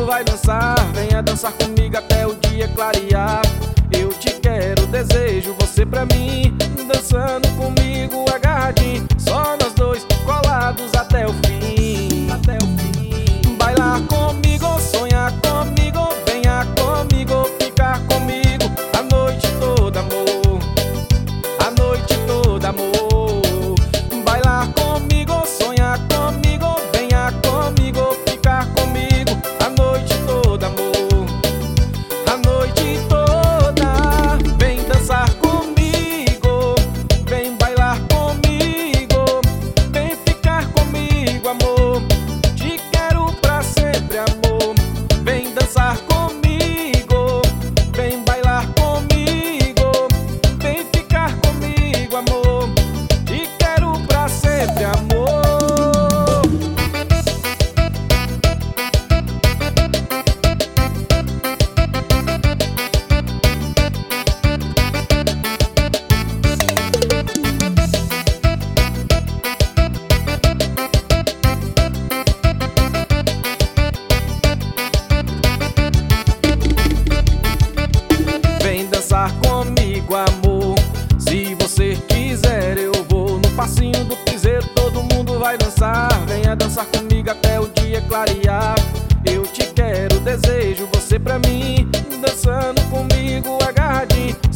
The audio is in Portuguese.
vai dançar. Venha dançar comigo até o dia clarear. Eu te quero, desejo você pra mim. Dançando comigo agarradinho, só nós dois colados até o fim. Até o fim. Bailar comigo, sonhar comigo, venha comigo, ficar comigo a noite toda, amor. A noite toda, amor. Bailar comigo, sonhar comigo, venha comigo, ficar comigo a noite toda, amor. A noite toda. Vem dançar comigo, vem bailar comigo, vem ficar comigo, amor. Te quero pra sempre, amor. Vem dançar comigo, vem bailar comigo, vem ficar comigo, amor. Te quero pra sempre, amor. Vem dançar comigo, amor. Se você quiser, eu vou no passinho do piseiro, todo mundo vai dançar. Venha dançar comigo até o dia clarear. Eu te quero, desejo você pra mim. Dançando comigo agarradinho,